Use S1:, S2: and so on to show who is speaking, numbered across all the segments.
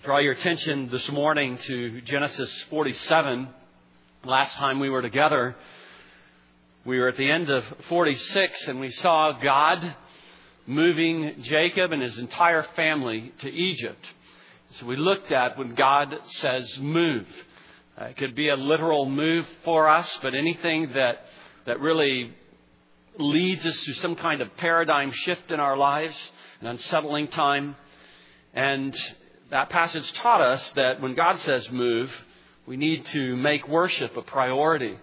S1: Draw your attention this morning to Genesis 47. Last time we were together, we were at the end of 46, and we saw God moving Jacob and his entire family to Egypt. So we looked at when God says move. It could be a literal move for us, but anything that really leads us to some kind of paradigm shift in our lives, an unsettling time. And that passage taught us that when God says move, we need to make worship a priority.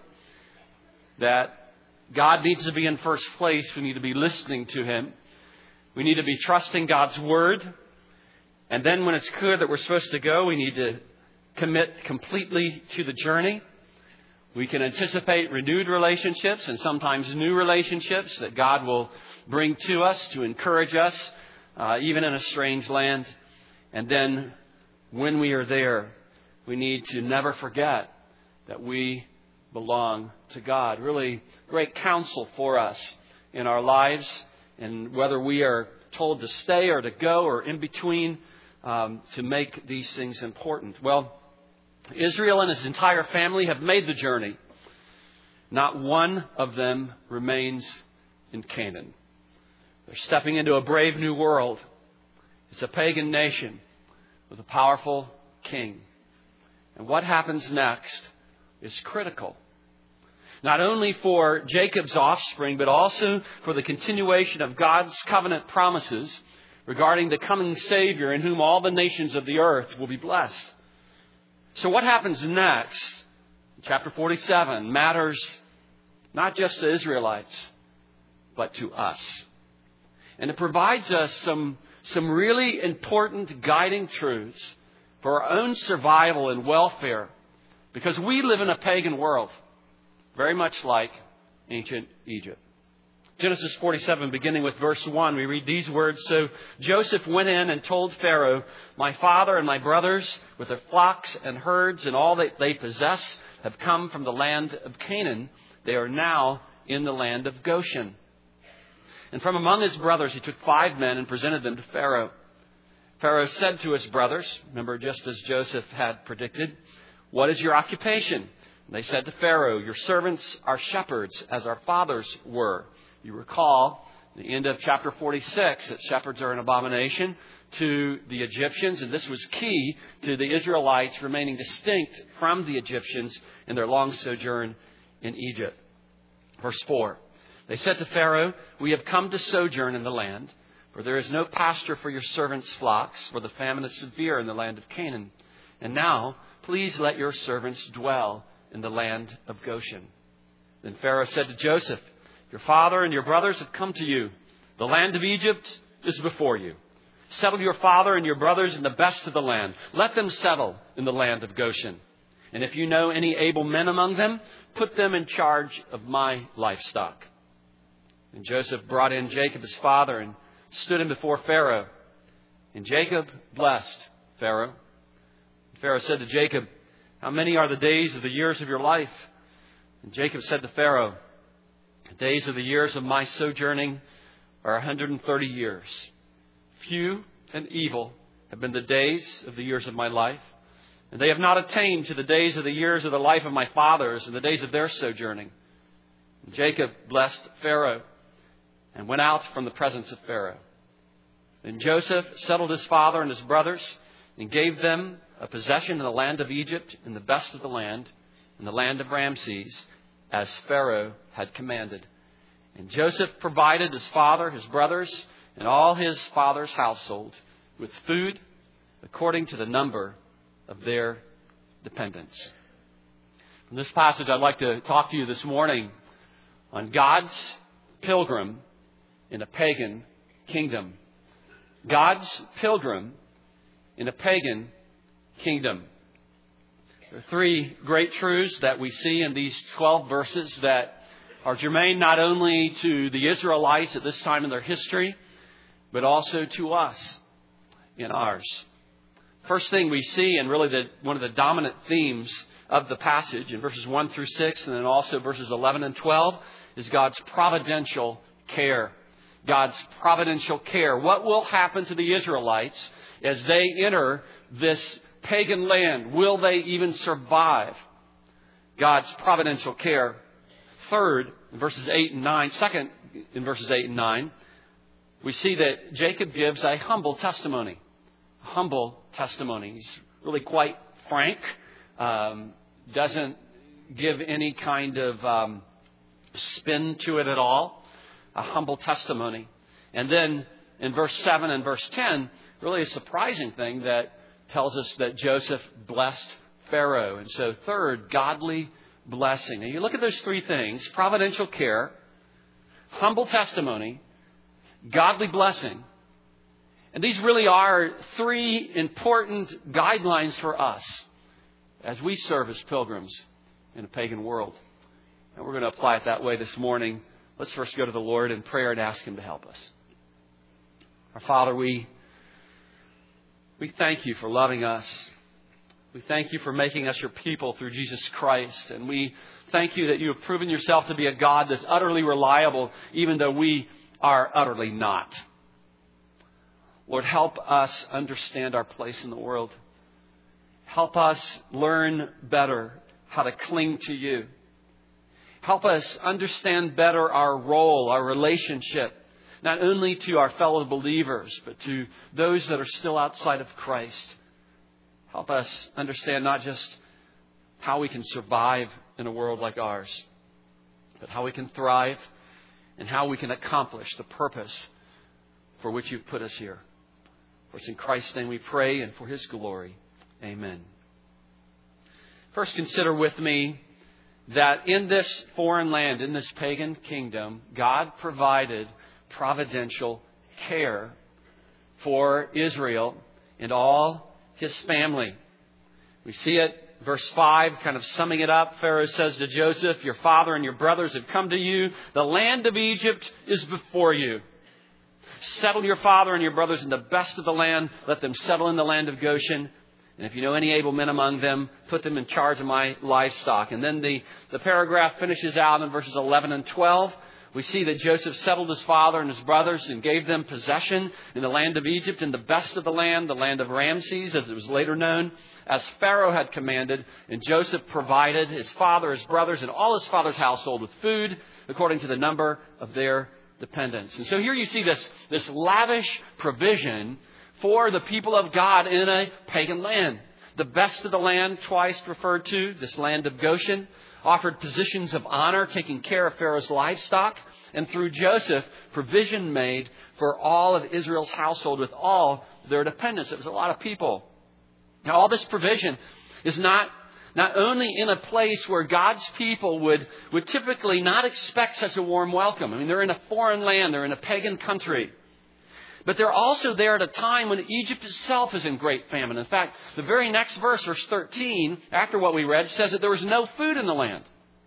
S1: That God needs to be in first place. We need to be listening to Him. We need to be trusting God's Word. And then when it's clear that we're supposed to go, we need to commit completely to the journey. We can anticipate renewed relationships and sometimes new relationships that God will bring to us to encourage us, even in a strange land. And then when we are there, we need to never forget that we belong to God. Really great counsel for us in our lives, and whether we are told to stay or to go or in between, to make these things important. Well, Israel and his entire family have made the journey. Not one of them remains in Canaan. They're stepping into a brave new world. It's a pagan nation with a powerful king. And what happens next is critical. Not only for Jacob's offspring, but also for the continuation of God's covenant promises regarding the coming Savior in whom all the nations of the earth will be blessed. So what happens next, in chapter 47, matters not just to Israelites, but to us. And it provides us some really important guiding truths for our own survival and welfare, because we live in a pagan world, very much like ancient Egypt. Genesis 47, beginning with verse 1, we read these words. So Joseph went in and told Pharaoh, my father and my brothers, with their flocks and herds and all that they possess, have come from the land of Canaan. They are now in the land of Goshen. And from among his brothers he took 5 men and presented them to Pharaoh. Pharaoh said to his brothers, remember, just as Joseph had predicted, what is your occupation? And they said to Pharaoh, your servants are shepherds, as our fathers were. You recall, at the end of chapter 46, that shepherds are an abomination to the Egyptians. And this was key to the Israelites remaining distinct from the Egyptians in their long sojourn in Egypt. Verse 4. They said to Pharaoh, we have come to sojourn in the land, for there is no pasture for your servants' flocks, for the famine is severe in the land of Canaan. And now, please let your servants dwell in the land of Goshen. Then Pharaoh said to Joseph, your father and your brothers have come to you. The land of Egypt is before you. Settle your father and your brothers in the best of the land. Let them settle in the land of Goshen. And if you know any able men among them, put them in charge of my livestock. And Joseph brought in Jacob his father and stood him before Pharaoh. And Jacob blessed Pharaoh. Pharaoh said to Jacob, how many are the days of the years of your life? And Jacob said to Pharaoh, the days of the years of my sojourning are 130 years. Few and evil have been the days of the years of my life, and they have not attained to the days of the years of the life of my fathers and the days of their sojourning. And Jacob blessed Pharaoh and went out from the presence of Pharaoh. Then Joseph settled his father and his brothers and gave them a possession in the land of Egypt, in the best of the land, in the land of Ramses, as Pharaoh had commanded. And Joseph provided his father, his brothers, and all his father's household with food according to the number of their dependents. From this passage, I'd like to talk to you this morning on God's pilgrim in a pagan kingdom. God's pilgrim in a pagan kingdom. There are 3 great truths that we see in these 12 verses that are germane not only to the Israelites at this time in their history, but also to us in ours. First thing we see, and really one of the dominant themes of the passage in verses 1 through 6, and then also verses 11 and 12, is God's providential care. God's providential care. What will happen to the Israelites as they enter this pagan land? Will they even survive God's providential care? Third, in verses 8 and 9, second, in verses 8 and 9, we see that Jacob gives a humble testimony. A humble testimony. He's really quite frank. Doesn't give any kind of spin to it at all. A humble testimony. And then in verse 7 and verse 10, really a surprising thing that tells us that Joseph blessed Pharaoh. And so third, godly blessing. Now you look at those three things: providential care, humble testimony, godly blessing. And these really are three important guidelines for us as we serve as pilgrims in a pagan world. And we're going to apply it that way this morning. Let's first go to the Lord in prayer and ask Him to help us. Our Father, we thank You for loving us. We thank You for making us Your people through Jesus Christ. And we thank You that You have proven Yourself to be a God that's utterly reliable, even though we are utterly not. Lord, help us understand our place in the world. Help us learn better how to cling to You. Help us understand better our role, our relationship, not only to our fellow believers, but to those that are still outside of Christ. Help us understand not just how we can survive in a world like ours, but how we can thrive and how we can accomplish the purpose for which You've put us here. For it's in Christ's name we pray, and for His glory. Amen. First, consider with me that in this foreign land, in this pagan kingdom, God provided providential care for Israel and all his family. We see it, verse 5, kind of summing it up. Pharaoh says to Joseph, "Your father and your brothers have come to you. The land of Egypt is before you. Settle your father and your brothers in the best of the land. Let them settle in the land of Goshen. And if you know any able men among them, put them in charge of my livestock." And then the paragraph finishes out in verses 11 and 12. We see that Joseph settled his father and his brothers and gave them possession in the land of Egypt, in the best of the land of Ramses, as it was later known, as Pharaoh had commanded. And Joseph provided his father, his brothers, and all his father's household with food according to the number of their dependents. And so here you see this lavish provision for the people of God in a pagan land. The best of the land, twice referred to, this land of Goshen, offered positions of honor, taking care of Pharaoh's livestock. And through Joseph, provision made for all of Israel's household with all their dependents. It was a lot of people. Now, all this provision is not only in a place where God's people would typically not expect such a warm welcome. I mean, they're in a foreign land. They're in a pagan country. But they're also there at a time when Egypt itself is in great famine. In fact, the very next verse, verse 13, after what we read, says that there was no food in the land.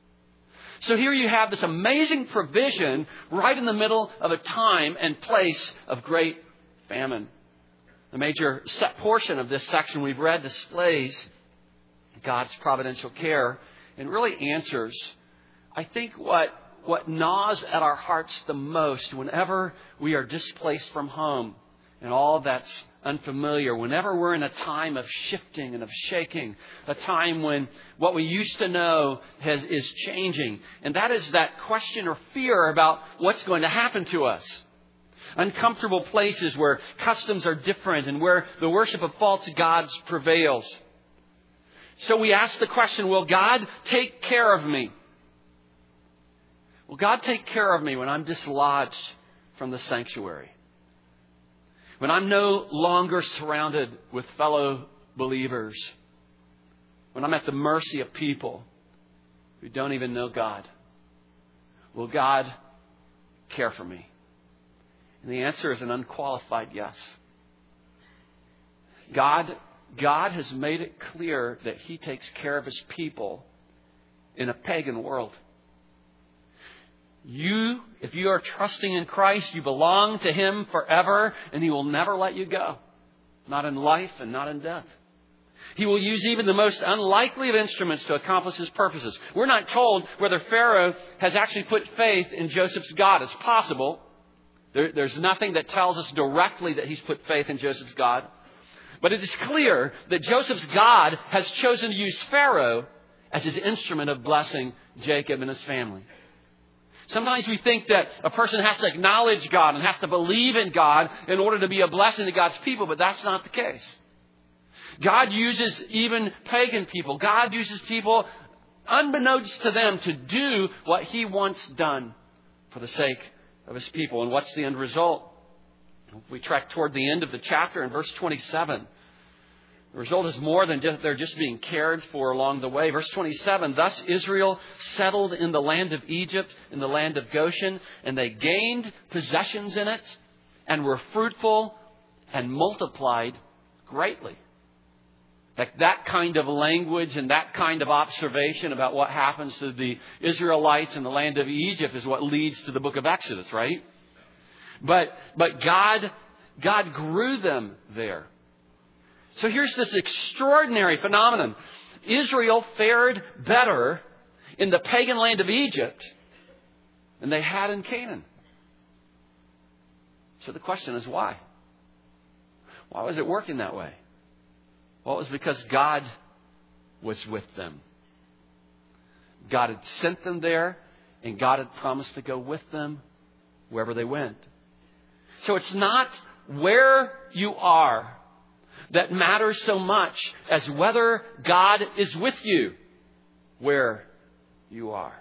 S1: So here you have this amazing provision right in the middle of a time and place of great famine. The major portion of this section we've read displays God's providential care and really answers, I think, what gnaws at our hearts the most whenever we are displaced from home and all that's unfamiliar, whenever we're in a time of shifting and of shaking, a time when what we used to know is changing. And that is that question or fear about what's going to happen to us. Uncomfortable places where customs are different and where the worship of false gods prevails. So we ask the question, will God take care of me? Will God take care of me when I'm dislodged from the sanctuary? When I'm no longer surrounded with fellow believers? When I'm at the mercy of people who don't even know God? Will God care for me? And the answer is an unqualified yes. God has made it clear that He takes care of His people in a pagan world. If you are trusting in Christ, you belong to Him forever, and He will never let you go. Not in life and not in death. He will use even the most unlikely of instruments to accomplish His purposes. We're not told whether Pharaoh has actually put faith in Joseph's God. It's possible. There's nothing that tells us directly that he's put faith in Joseph's God. But it is clear that Joseph's God has chosen to use Pharaoh as his instrument of blessing Jacob and his family. Sometimes we think that a person has to acknowledge God and has to believe in God in order to be a blessing to God's people, but that's not the case. God uses even pagan people. God uses people unbeknownst to them to do what He wants done for the sake of His people. And what's the end result? We track toward the end of the chapter in verse 27. The result is more than just they're just being cared for along the way. Verse 27, thus Israel settled in the land of Egypt, in the land of Goshen, and they gained possessions in it and were fruitful and multiplied greatly. Like that kind of language and that kind of observation about what happens to the Israelites in the land of Egypt is what leads to the book of Exodus, right? But God grew them there. So here's this extraordinary phenomenon. Israel fared better in the pagan land of Egypt than they had in Canaan. So the question is why? Why was it working that way? Well, it was because God was with them. God had sent them there, and God had promised to go with them wherever they went. So it's not where you are that matters so much as whether God is with you where you are.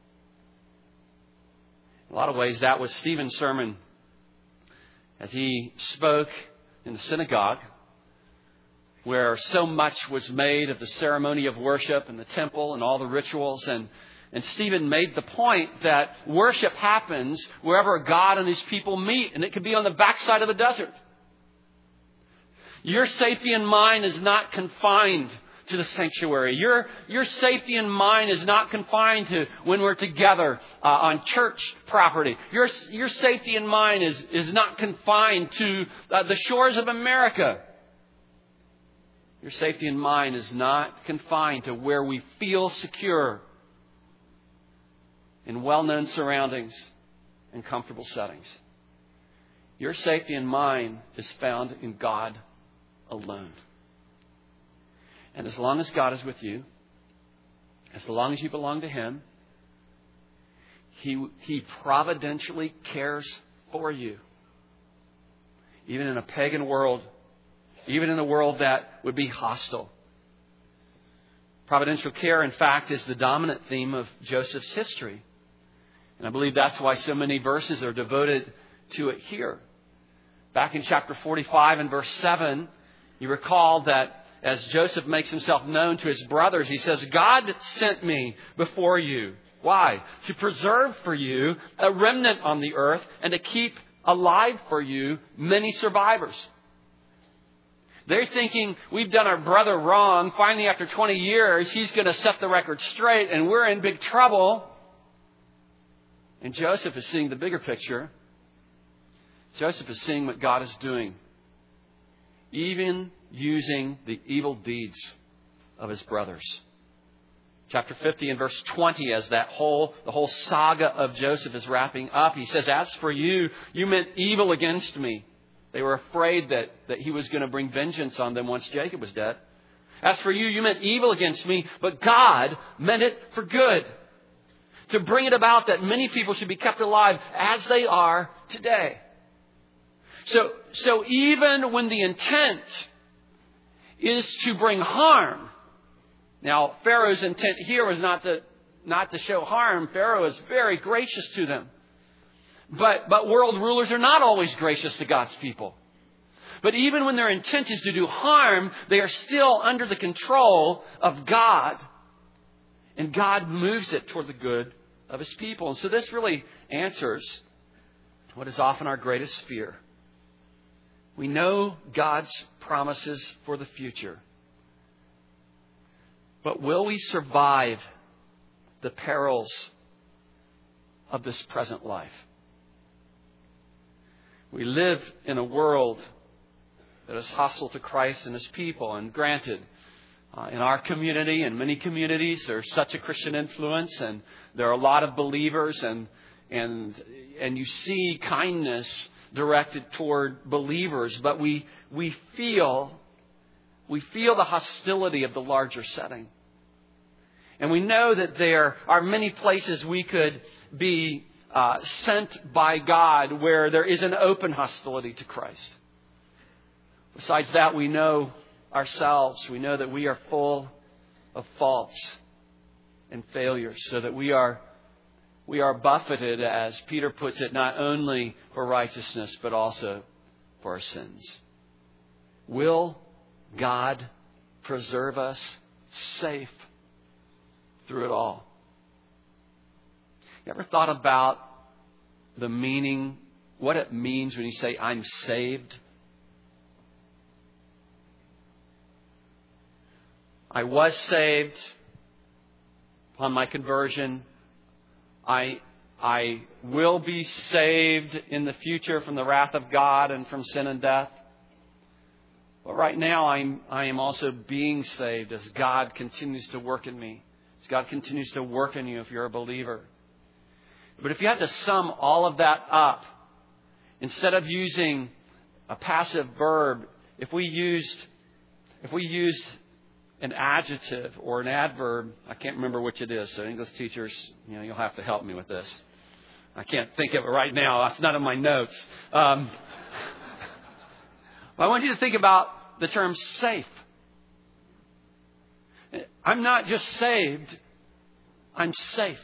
S1: In a lot of ways, that was Stephen's sermon as he spoke in the synagogue, where so much was made of the ceremony of worship and the temple and all the rituals. And Stephen made the point that worship happens wherever God and His people meet. And it could be on the backside of the desert. Your safety and mine is not confined to the sanctuary. Your safety and mine is not confined to when we're together on church property. Your safety and mine is not confined to the shores of America. Your safety and mine is not confined to where we feel secure in well-known surroundings and comfortable settings. Your safety and mine is found in God alone. And as long as God is with you, as long as you belong to Him, He providentially cares for you. Even in a pagan world, even in a world that would be hostile. Providential care, in fact, is the dominant theme of Joseph's history. And I believe that's why so many verses are devoted to it here. Back in chapter 45 and verse 7, you recall that as Joseph makes himself known to his brothers, he says, God sent me before you. Why? To preserve for you a remnant on the earth and to keep alive for you many survivors. They're thinking, we've done our brother wrong. Finally, after 20 years, he's going to set the record straight and we're in big trouble. And Joseph is seeing the bigger picture. Joseph is seeing what God is doing. Even using the evil deeds of his brothers. Chapter 50 and verse 20, as the whole saga of Joseph is wrapping up, he says, as for you, you meant evil against me. They were afraid that he was going to bring vengeance on them once Jacob was dead. As for you, you meant evil against me, but God meant it for good, to bring it about that many people should be kept alive as they are today. So even when the intent is to bring harm. Now, Pharaoh's intent here was not to show harm. Pharaoh is very gracious to them. But world rulers are not always gracious to God's people. But even when their intent is to do harm, they are still under the control of God. And God moves it toward the good of His people. And so this really answers what is often our greatest fear. We know God's promises for the future. But will we survive the perils of this present life? We live in a world that is hostile to Christ and His people. And granted, in our community and many communities, there's such a Christian influence, and there are a lot of believers, and you see kindness directed toward believers. But we feel we feel the hostility of the larger setting. And we know that there are many places we could be sent by God where there is an open hostility to Christ. Besides that, we know ourselves. We know that we are full of faults and failures, so that we are buffeted, as Peter puts it, not only for righteousness, but also for our sins. Will God preserve us safe through it all? You ever thought about the meaning, what it means when you say, I'm saved? I was saved upon my conversion. I will be saved in the future from the wrath of God and from sin and death. But right now, I am also being saved as God continues to work in me. As God continues to work in you if you're a believer. But if you had to sum all of that up, instead of using a passive verb, if we used an adjective or an adverb, I can't remember which it is, so English teachers, you'll have to help me with this. I can't think of it right now. It's not in my notes. I want you to think about the term safe. I'm not just saved. I'm safe.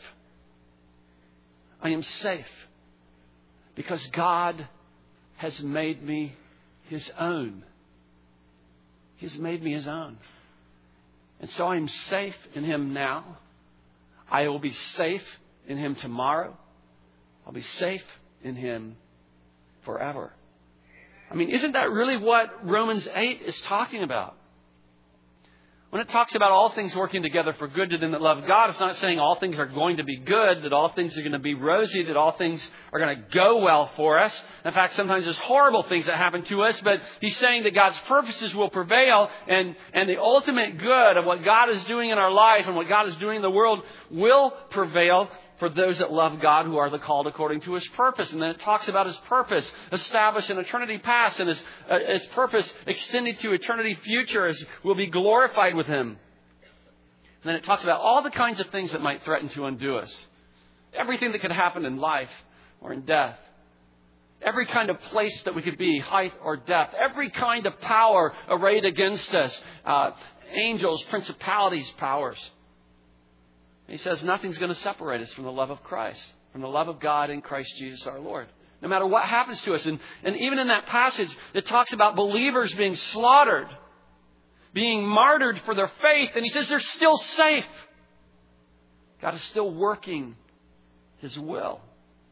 S1: I am safe because God has made me His own. He's made me His own. And so I'm safe in Him now. I will be safe in Him tomorrow. I'll be safe in Him forever. I mean, isn't that really what Romans 8 is talking about? When it talks about all things working together for good to them that love God, it's not saying all things are going to be good, that all things are going to be rosy, that all things are going to go well for us. In fact, sometimes there's horrible things that happen to us, but He's saying that God's purposes will prevail, and the ultimate good of what God is doing in our life and what God is doing in the world will prevail for those that love God, who are the called according to His purpose. And then it talks about His purpose established in eternity past, and His purpose extending to eternity future, as we'll be glorified with Him. And then it talks about all the kinds of things that might threaten to undo us. Everything that could happen in life or in death. Every kind of place that we could be, height or depth. Every kind of power arrayed against us. Angels, principalities, powers. He says nothing's going to separate us from the love of Christ, from the love of God in Christ Jesus our Lord. No matter what happens to us. And even in that passage, it talks about believers being slaughtered, being martyred for their faith. And he says they're still safe. God is still working His will.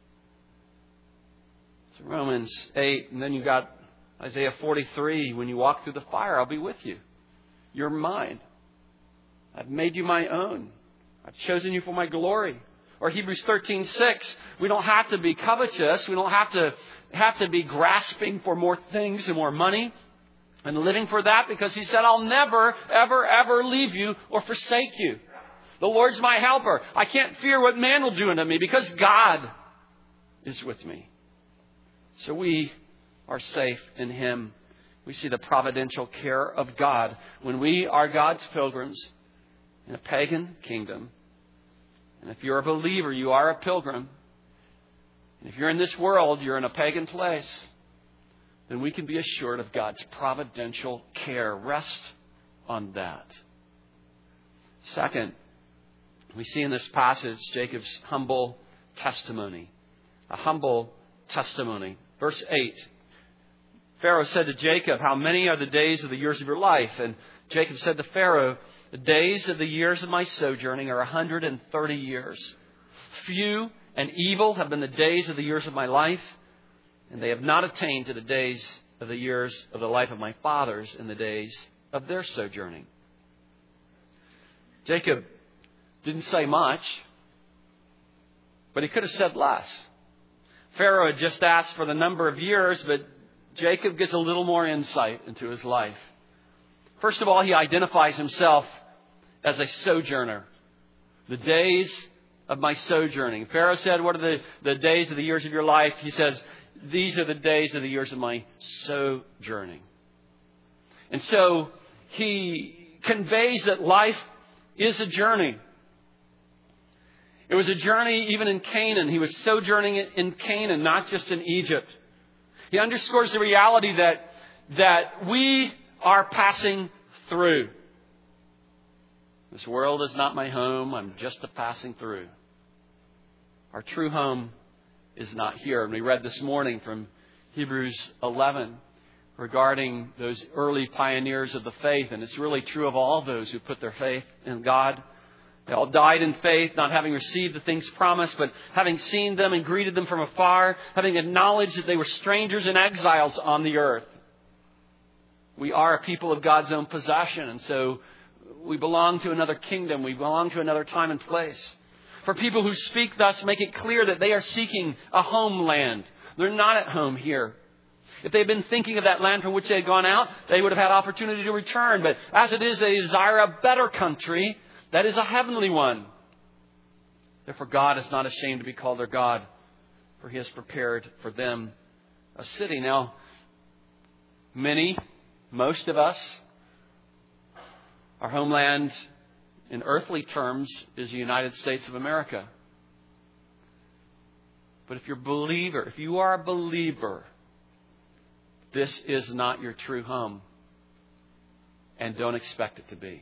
S1: So Romans 8, and then you've got Isaiah 43. When you walk through the fire, I'll be with you. You're mine. I've made you my own. I've chosen you for my glory. Or Hebrews 13:6. We don't have to be covetous. We don't have to be grasping for more things and more money and living for that, because He said, I'll never, ever, ever leave you or forsake you. The Lord's my helper. I can't fear what man will do unto me, because God is with me. So we are safe in Him. We see the providential care of God when we are God's pilgrims in a pagan kingdom. And if you're a believer, you are a pilgrim. And if you're in this world, you're in a pagan place, then we can be assured of God's providential care. Rest on that. Second, we see in this passage Jacob's humble testimony. A humble testimony. Verse 8. Pharaoh said to Jacob, how many are the days of the years of your life? And Jacob said to Pharaoh, the days of the years of my sojourning are 130 years. Few and evil have been the days of the years of my life, and they have not attained to the days of the years of the life of my fathers in the days of their sojourning. Jacob didn't say much, but he could have said less. Pharaoh had just asked for the number of years, but Jacob gets a little more insight into his life. First of all, he identifies himself as a sojourner. The days of my sojourning. Pharaoh said, what are the days of the years of your life? He says, these are the days of the years of my sojourning. And so he conveys that life is a journey. It was a journey even in Canaan. He was sojourning in Canaan, not just in Egypt. He underscores the reality that we are passing through. This world is not my home. I'm just a passing through. Our true home is not here. And we read this morning from Hebrews 11 regarding those early pioneers of the faith. And it's really true of all those who put their faith in God. They all died in faith, not having received the things promised, but having seen them and greeted them from afar, having acknowledged that they were strangers and exiles on the earth. We are a people of God's own possession, and so we belong to another kingdom. We belong to another time and place. For people who speak thus, make it clear that they are seeking a homeland. They're not at home here. If they had been thinking of that land from which they had gone out, they would have had opportunity to return. But as it is, they desire a better country. That is a heavenly one. Therefore, God is not ashamed to be called their God, for He has prepared for them a city. Now, most of us, our homeland in earthly terms is the United States of America. But if you are a believer, this is not your true home. And don't expect it to be.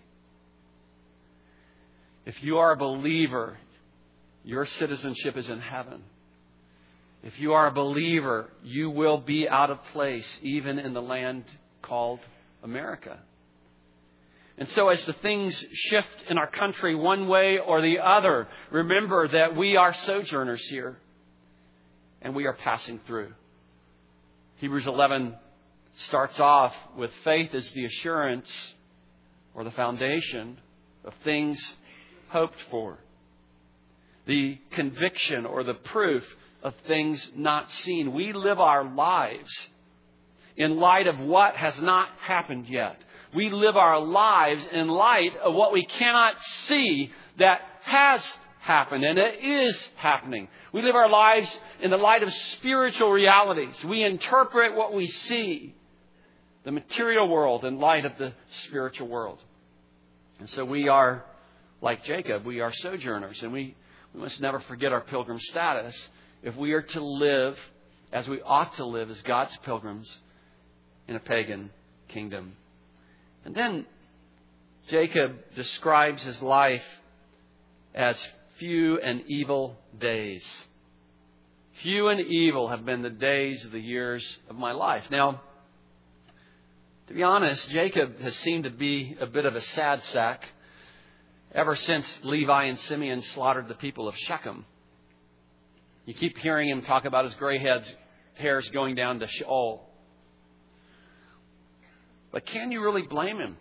S1: If you are a believer, your citizenship is in heaven. If you are a believer, you will be out of place even in the land called America. And so as the things shift in our country one way or the other, remember that we are sojourners here and we are passing through. Hebrews 11 starts off with faith as the assurance or the foundation of things hoped for. The conviction or the proof of things not seen. We live our lives in light of what has not happened yet. We live our lives in light of what we cannot see that has happened and it is happening. We live our lives in the light of spiritual realities. We interpret what we see, the material world, in light of the spiritual world. And so we are, like Jacob, we are sojourners, and we must never forget our pilgrim status if we are to live as we ought to live as God's pilgrims in a pagan kingdom. And then Jacob describes his life as few and evil days. Few and evil have been the days of the years of my life. Now, to be honest, Jacob has seemed to be a bit of a sad sack ever since Levi and Simeon slaughtered the people of Shechem. You keep hearing him talk about his gray hairs going down to Sheol. But can you really blame him?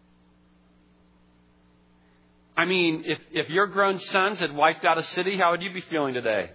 S1: I mean, if your grown sons had wiped out a city, how would you be feeling today?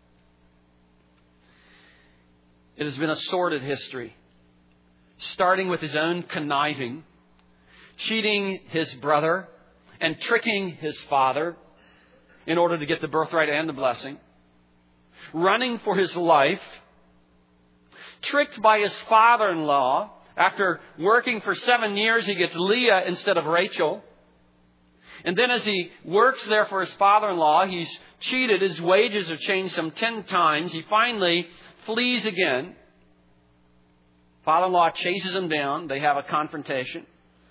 S1: It has been a sordid history, starting with his own conniving, cheating his brother, and tricking his father in order to get the birthright and the blessing, running for his life, tricked by his father-in-law. After working for 7 years, he gets Leah instead of Rachel. And then as he works there for his father-in-law, he's cheated. His wages are changed some 10 times. He finally flees again. Father-in-law chases him down. They have a confrontation.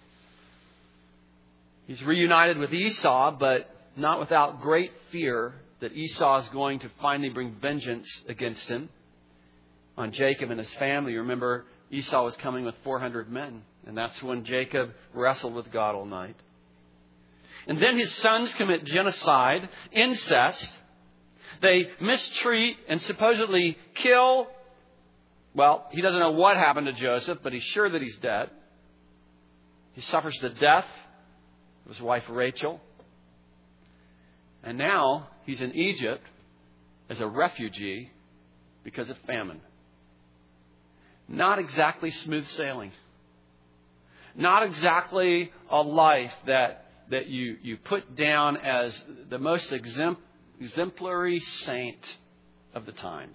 S1: He's reunited with Esau, but not without great fear that Esau is going to finally bring vengeance against him on Jacob and his family. Remember, Esau was coming with 400 men, and that's when Jacob wrestled with God all night. And then his sons commit genocide, incest. They mistreat and supposedly kill. Well, he doesn't know what happened to Joseph, but he's sure that he's dead. He suffers the death of his wife Rachel. And now he's in Egypt as a refugee because of famine. Not exactly smooth sailing. Not exactly a life that you put down as the most exemplary saint of the times.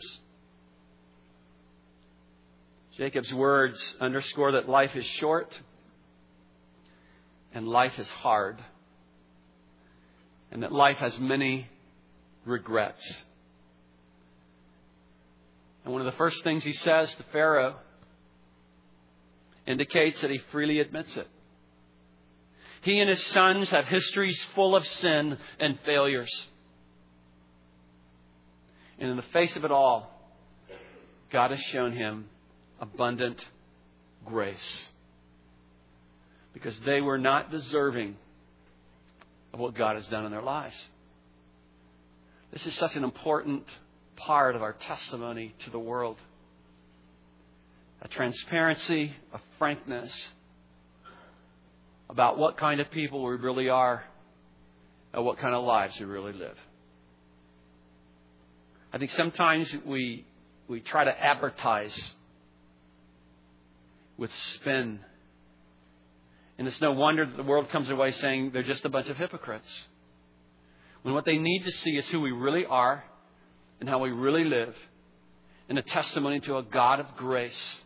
S1: Jacob's words underscore that life is short. and life is hard, and that life has many regrets. And one of the first things he says to Pharaoh indicates that he freely admits it. He and his sons have histories full of sin and failures. And in the face of it all, God has shown him abundant grace. Because they were not deserving of what God has done in their lives. This is such an important part of our testimony to the world. A transparency, a frankness about what kind of people we really are and what kind of lives we really live. I think sometimes we try to advertise with spin. And it's no wonder that the world comes away saying they're just a bunch of hypocrites. When what they need to see is who we really are and how we really live, and a testimony to a God of grace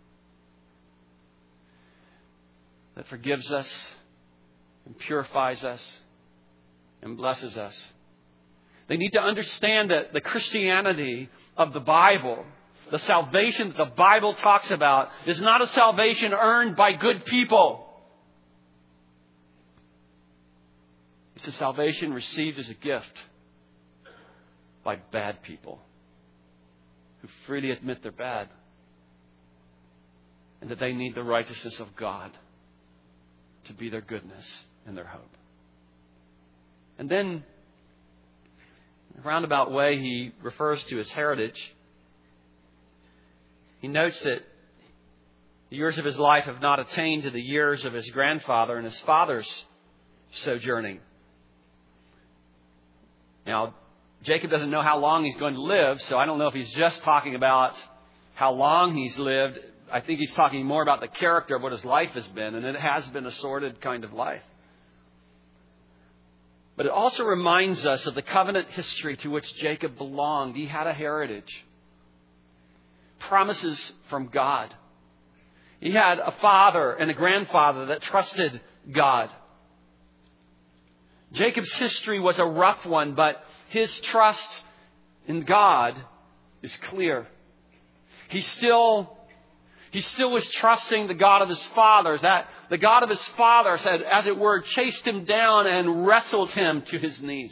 S1: that forgives us and purifies us and blesses us. They need to understand that the Christianity of the Bible, the salvation that the Bible talks about, is not a salvation earned by good people. It's a salvation received as a gift by bad people who freely admit they're bad and that they need the righteousness of God to be their goodness and their hope. And then, in a roundabout way, he refers to his heritage. He notes that the years of his life have not attained to the years of his grandfather and his father's sojourning. Now, Jacob doesn't know how long he's going to live, so I don't know if he's just talking about how long he's lived. I think he's talking more about the character of what his life has been, and it has been a sordid kind of life. But it also reminds us of the covenant history to which Jacob belonged. He had a heritage. Promises from God. He had a father and a grandfather that trusted God. Jacob's history was a rough one, but his trust in God is clear. He still was trusting the God of his fathers. That the God of his fathers had, as it were, chased him down and wrestled him to his knees.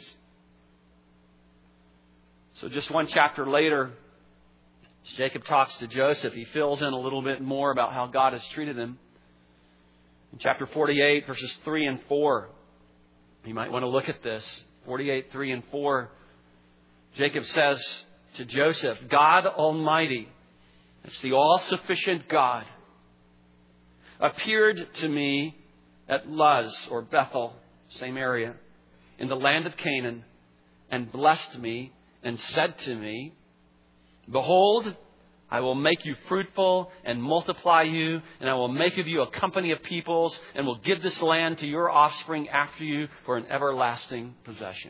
S1: So just one chapter later, as Jacob talks to Joseph, he fills in a little bit more about how God has treated him. In chapter 48, verses 3 and 4, you might want to look at this. 48, 3 and 4. Jacob says to Joseph, God Almighty, it's the all-sufficient God, appeared to me at Luz, or Bethel, same area, in the land of Canaan, and blessed me, and said to me, Behold, I will make you fruitful and multiply you, and I will make of you a company of peoples, and will give this land to your offspring after you for an everlasting possession.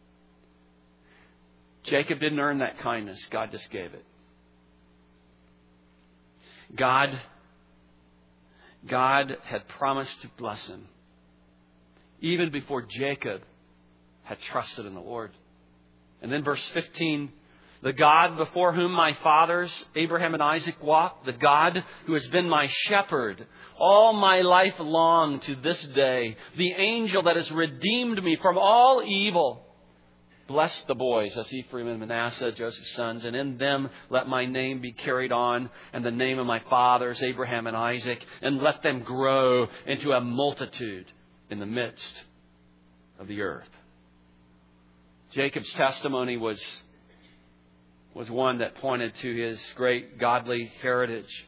S1: Jacob didn't earn that kindness. God just gave it. God had promised to bless him even before Jacob had trusted in the Lord. And then verse 15, the God before whom my fathers, Abraham and Isaac, walked, the God who has been my shepherd all my life long to this day, the angel that has redeemed me from all evil, bless the boys, that's Ephraim and Manasseh, Joseph's sons, and in them let my name be carried on, and the name of my fathers, Abraham and Isaac, and let them grow into a multitude in the midst of the earth. Jacob's testimony was one that pointed to his great godly heritage,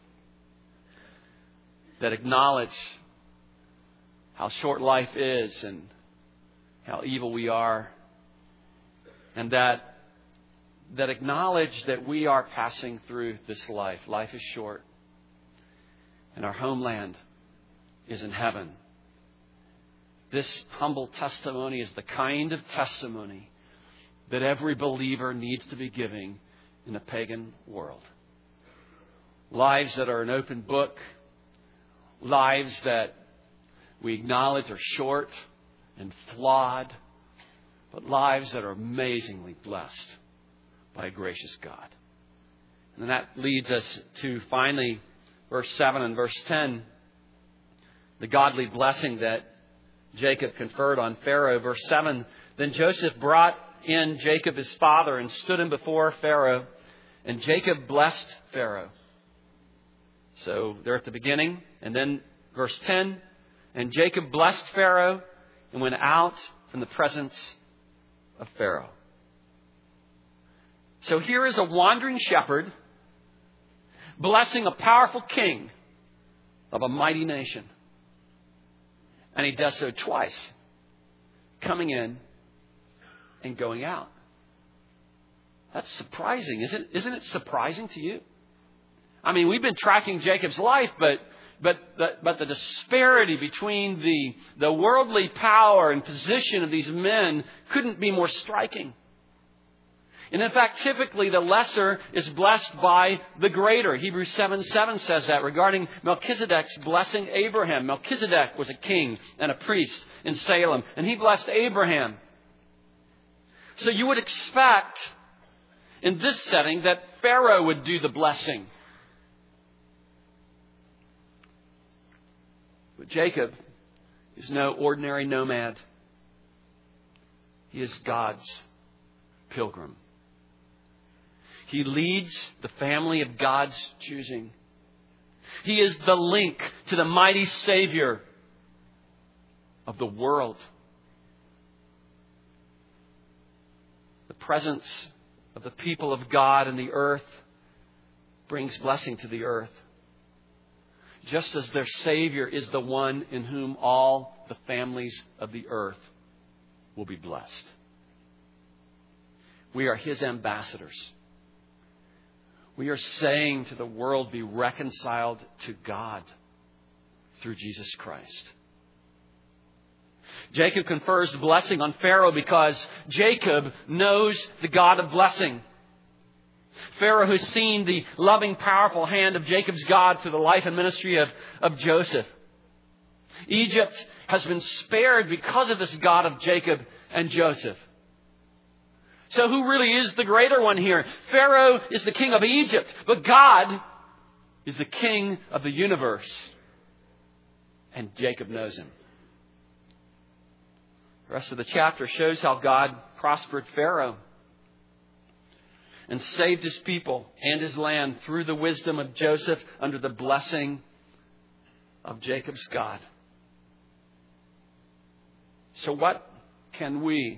S1: that acknowledged how short life is and how evil we are, and that acknowledged that we are passing through this life. Life is short, and our homeland is in heaven. This humble testimony is the kind of testimony that every believer needs to be giving in a pagan world. Lives that are an open book. Lives that we acknowledge are short and flawed, but lives that are amazingly blessed by a gracious God. And that leads us to finally verse 7 and verse 10, the godly blessing that Jacob conferred on Pharaoh. Verse 7, then Joseph brought in Jacob his father and stood him before Pharaoh, and Jacob blessed Pharaoh. So they're at the beginning. And then verse 10, and Jacob blessed Pharaoh and went out from the presence of Pharaoh. So here is a wandering shepherd blessing a powerful king of a mighty nation. And he does so twice, coming in and going out. That's surprising. Isn't it surprising to you? I mean, we've been tracking Jacob's life, but the disparity between the worldly power and position of these men couldn't be more striking. And in fact, typically the lesser is blessed by the greater. Hebrews 7:7 says that regarding Melchizedek's blessing Abraham. Melchizedek was a king and a priest in Salem, and he blessed Abraham. So you would expect in this setting that Pharaoh would do the blessing. But Jacob is no ordinary nomad. He is God's pilgrim. He leads the family of God's choosing. He is the link to the mighty Savior of the world. The presence of the people of God in the earth brings blessing to the earth. Just as their Savior is the one in whom all the families of the earth will be blessed. We are His ambassadors. We are saying to the world, be reconciled to God through Jesus Christ. Jacob confers the blessing on Pharaoh because Jacob knows the God of blessing. Pharaoh has seen the loving, powerful hand of Jacob's God through the life and ministry of Joseph. Egypt has been spared because of this God of Jacob and Joseph. So who really is the greater one here? Pharaoh is the king of Egypt, but God is the king of the universe. And Jacob knows him. The rest of the chapter shows how God prospered Pharaoh and saved his people and his land through the wisdom of Joseph under the blessing of Jacob's God. So what can we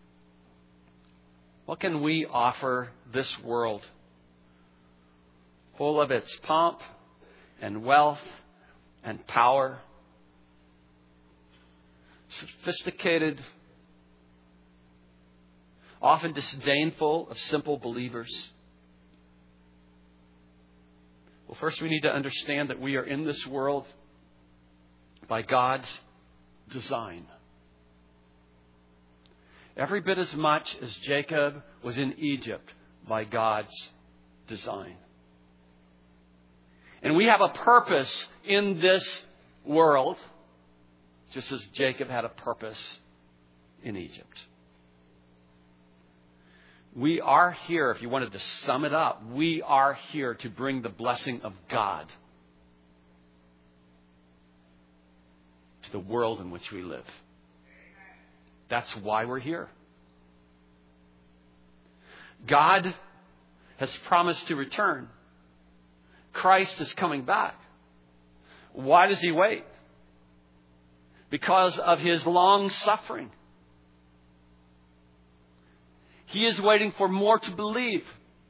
S1: offer this world full of its pomp and wealth and power? Sophisticated, often disdainful of simple believers. Well, first we need to understand that we are in this world by God's design. Every bit as much as Jacob was in Egypt by God's design. And we have a purpose in this world, just as Jacob had a purpose in Egypt. We are here, if you wanted to sum it up, we are here to bring the blessing of God to the world in which we live. That's why we're here. God has promised to return. Christ is coming back. Why does He wait? Because of His long suffering. He is waiting for more to believe.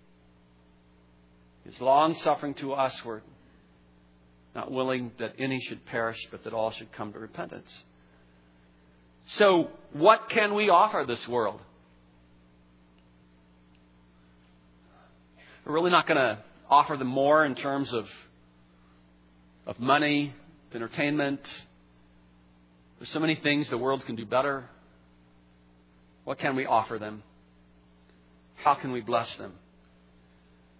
S1: His long suffering to us, we're not willing that any should perish, but that all should come to repentance. So, what can we offer this world? We're really not going to offer them more in terms of money, entertainment. There's so many things the world can do better. What can we offer them? How can we bless them?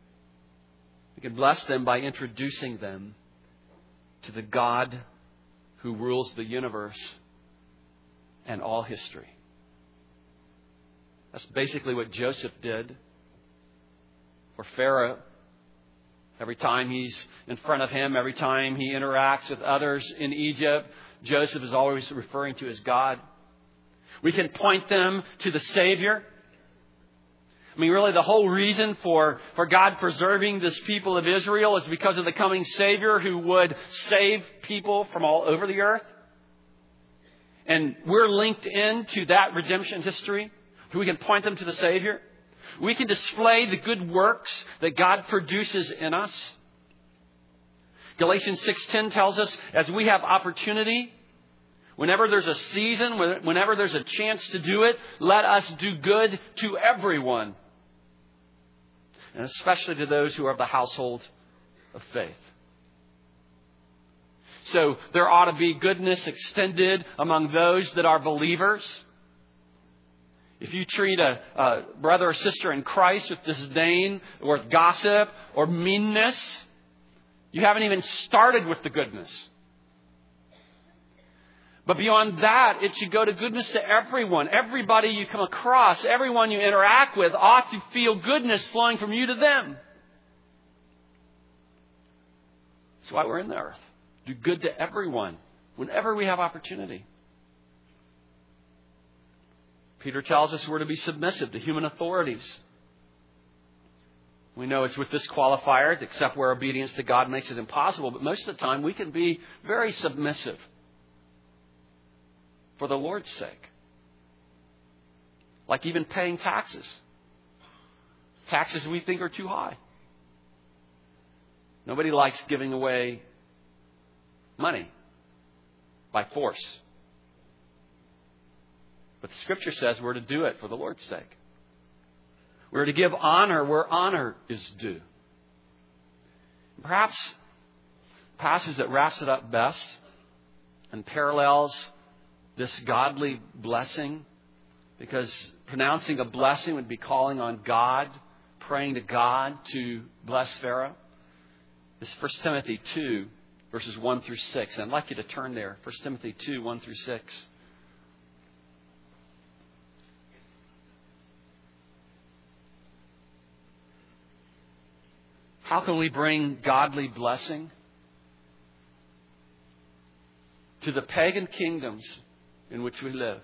S1: We can bless them by introducing them to the God who rules the universe and all history. That's basically what Joseph did for Pharaoh. Every time he's in front of him, every time he interacts with others in Egypt, Joseph is always referring to as God. We can point them to the Savior. I mean, really, the whole reason for God preserving this people of Israel is because of the coming Savior who would save people from all over the earth. And we're linked into that redemption history. We can point them to the Savior. We can display the good works that God produces in us. Galatians 6:10 tells us, as we have opportunity, whenever there's a season, whenever there's a chance to do it, let us do good to everyone. And especially to those who are of the household of faith. So there ought to be goodness extended among those that are believers. If you treat a brother or sister in Christ with disdain or with gossip or meanness, you haven't even started with the goodness. But beyond that, it should go to goodness to everyone. Everybody you come across, everyone you interact with ought to feel goodness flowing from you to them. That's why we're in the earth. Do good to everyone whenever we have opportunity. Peter tells us we're to be submissive to human authorities. We know it's with this qualifier, except where obedience to God makes it impossible. But most of the time, we can be very submissive for the Lord's sake. Like even paying taxes. Taxes we think are too high. Nobody likes giving away money by force. But the Scripture says we're to do it for the Lord's sake. We're to give honor where honor is due. Perhaps the passage that wraps it up best and parallels this godly blessing, because pronouncing a blessing would be calling on God, praying to God to bless Pharaoh, is 1 Timothy 2, verses 1 through 6. And I'd like you to turn there. 1 Timothy 2, 1 through 6. How can we bring godly blessing to the pagan kingdoms in which we live?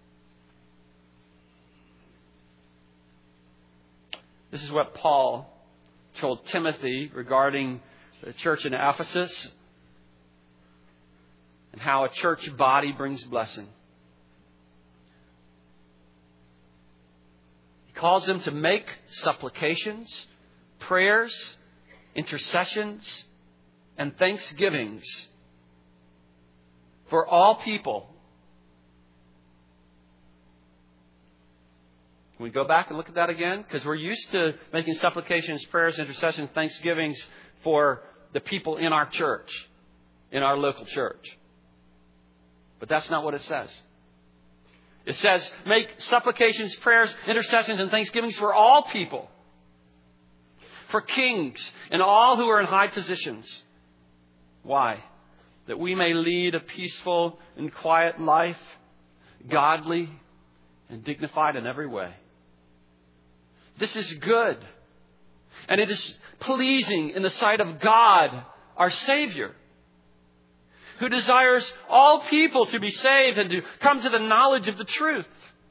S1: This is what Paul told Timothy regarding the church in Ephesus and how a church body brings blessing. He calls them to make supplications, prayers, intercessions, and thanksgivings for all people. Can we go back and look at that again? Because we're used to making supplications, prayers, intercessions, thanksgivings for the people in our church, in our local church. But that's not what it says. It says, make supplications, prayers, intercessions, and thanksgivings for all people. For kings and all who are in high positions. Why? That we may lead a peaceful and quiet life, godly and dignified in every way. This is good. And it is pleasing in the sight of God, our Savior, who desires all people to be saved and to come to the knowledge of the truth.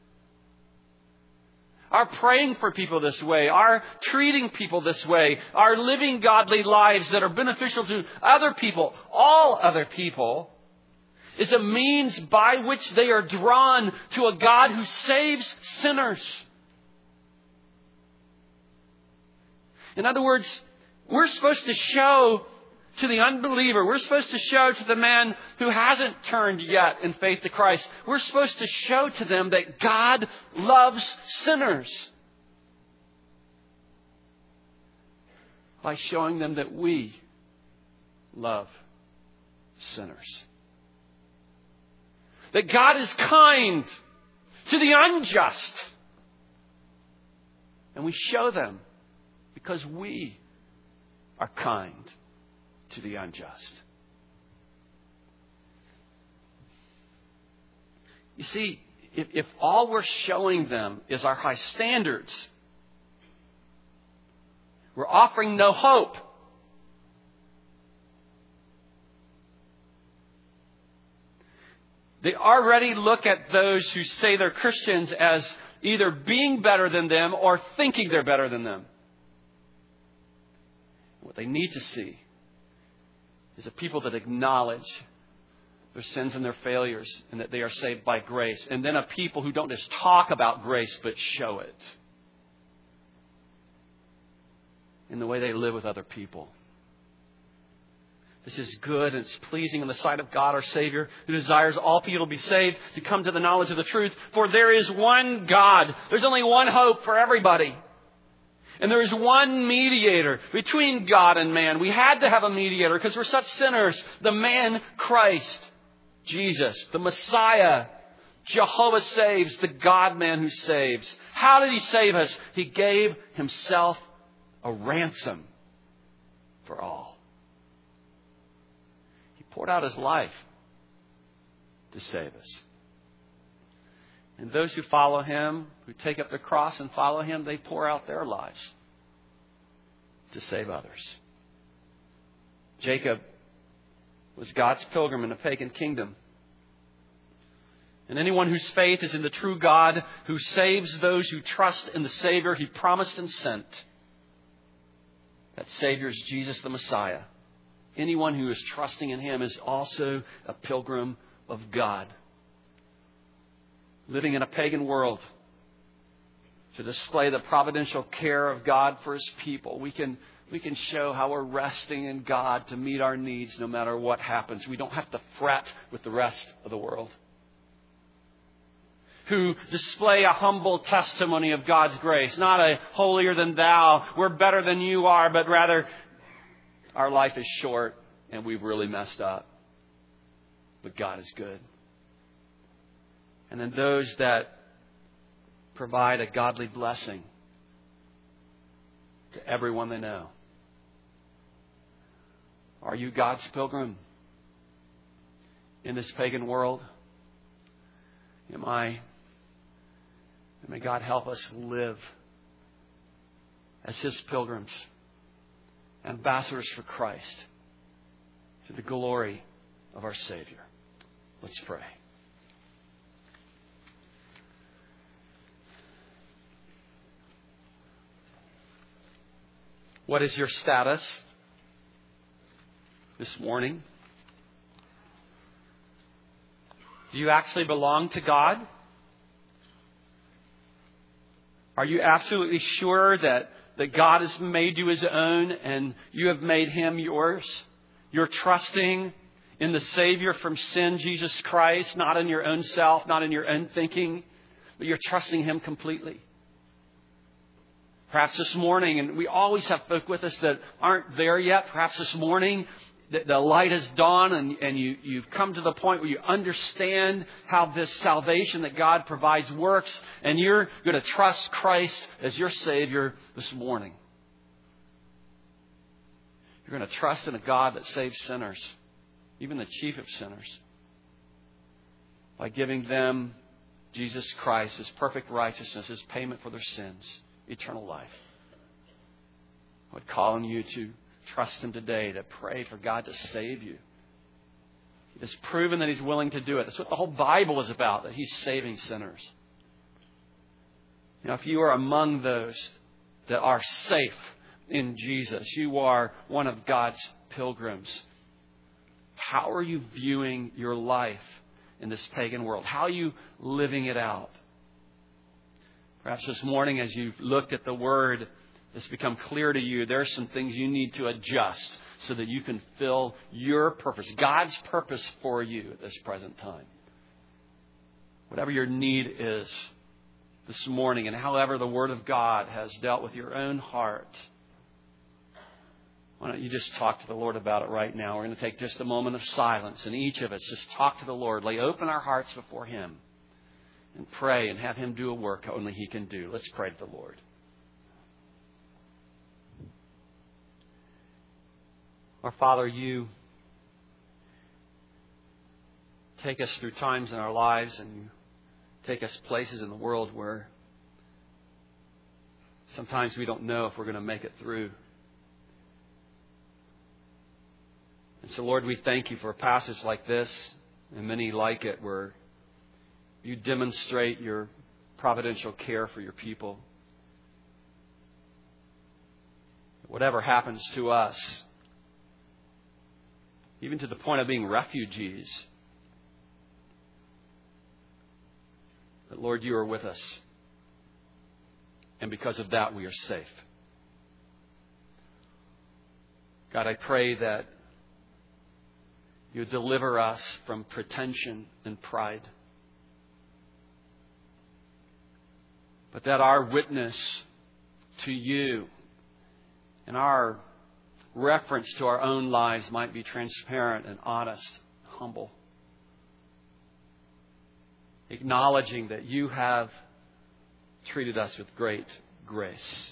S1: Our praying for people this way, our treating people this way, our living godly lives that are beneficial to other people, all other people, is a means by which they are drawn to a God who saves sinners. In other words, we're supposed to show to the unbeliever, we're supposed to show to the man who hasn't turned yet in faith to Christ, we're supposed to show to them that God loves sinners by showing them that we love sinners. That God is kind to the unjust. And we show them because we are kind to the unjust. You see, if all we're showing them is our high standards, we're offering no hope. They already look at those who say they're Christians as either being better than them or thinking they're better than them. What they need to see is a people that acknowledge their sins and their failures and that they are saved by grace. And then a people who don't just talk about grace but show it in the way they live with other people. This is good and it's pleasing in the sight of God our Savior, who desires all people to be saved, to come to the knowledge of the truth. For there is one God. There's only one hope for everybody. And there is one mediator between God and man. We had to have a mediator because we're such sinners. The man Christ, Jesus, the Messiah. Jehovah saves, the God-man who saves. How did He save us? He gave Himself a ransom for all. He poured out His life to save us. And those who follow Him, who take up the cross and follow Him, they pour out their lives to save others. Jacob was God's pilgrim in a pagan kingdom. And anyone whose faith is in the true God who saves those who trust in the Savior He promised and sent. That Savior is Jesus the Messiah. Anyone who is trusting in Him is also a pilgrim of God. Living in a pagan world to display the providential care of God for His people, we can show how we're resting in God to meet our needs no matter what happens. We don't have to fret with the rest of the world. Who display a humble testimony of God's grace. Not a holier than thou, we're better than you are, but rather our life is short and we've really messed up. But God is good. And then those that provide a godly blessing to everyone they know. Are you God's pilgrim in this pagan world? May God help us live as His pilgrims, ambassadors for Christ, to the glory of our Savior. Let's pray. What is your status this morning? Do you actually belong to God? Are you absolutely sure that God has made you His own and you have made Him yours? You're trusting in the Savior from sin, Jesus Christ, not in your own self, not in your own thinking, but you're trusting Him completely. Perhaps this morning, and we always have folk with us that aren't there yet, perhaps this morning the light has dawned and you've come to the point where you understand how this salvation that God provides works, and you're going to trust Christ as your Savior this morning. You're going to trust in a God that saves sinners, even the chief of sinners, by giving them Jesus Christ, His perfect righteousness, His payment for their sins, eternal life. I would call on you to trust Him today, to pray for God to save you. He has proven that He's willing to do it. That's what the whole Bible is about, that He's saving sinners. Now, if you are among those that are safe in Jesus, you are one of God's pilgrims. How are you viewing your life in this pagan world? How are you living it out? Perhaps this morning, as you've looked at the Word, it's become clear to you there are some things you need to adjust so that you can fill your purpose, God's purpose for you at this present time. Whatever your need is this morning, and however the Word of God has dealt with your own heart, why don't you just talk to the Lord about it right now? We're going to take just a moment of silence, and each of us just talk to the Lord, lay open our hearts before Him, and pray and have Him do a work only He can do. Let's pray to the Lord. Our Father, You take us through times in our lives and You take us places in the world where sometimes we don't know if we're going to make it through. And so, Lord, we thank you for a passage like this and many like it where you demonstrate your providential care for your people. Whatever happens to us, even to the point of being refugees, that, Lord, you are with us. And because of that, we are safe. God, I pray that you deliver us from pretension and pride. But that our witness to you and our reference to our own lives might be transparent and honest, humble. Acknowledging that you have treated us with great grace.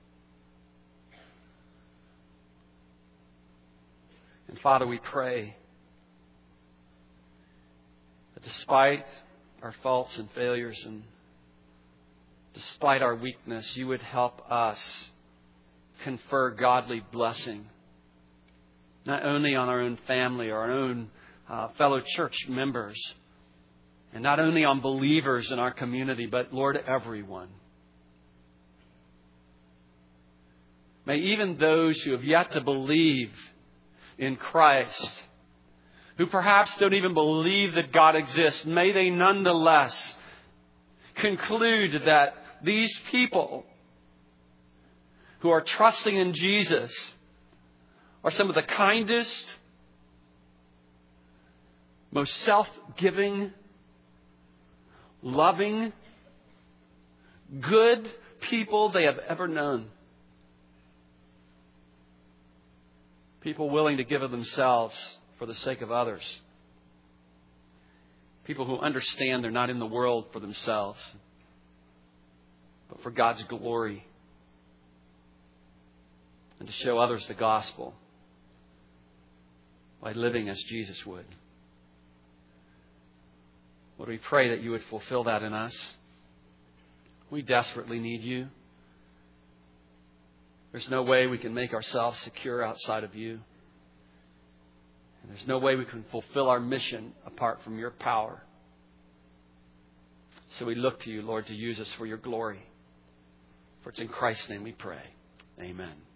S1: And Father, we pray that despite our faults and failures and despite our weakness, you would help us confer godly blessing, not only on our own family or our own fellow church members, and not only on believers in our community, but, Lord, everyone. May even those who have yet to believe in Christ, who perhaps don't even believe that God exists, may they nonetheless conclude that these people who are trusting in Jesus are some of the kindest, most self-giving, loving, good people they have ever known. People willing to give of themselves for the sake of others. People who understand they're not in the world for themselves, but for God's glory. And to show others the gospel by living as Jesus would. Lord, we pray that you would fulfill that in us. We desperately need you. There's no way we can make ourselves secure outside of you. And there's no way we can fulfill our mission apart from your power. So we look to you, Lord, to use us for your glory. For it's in Christ's name we pray. Amen.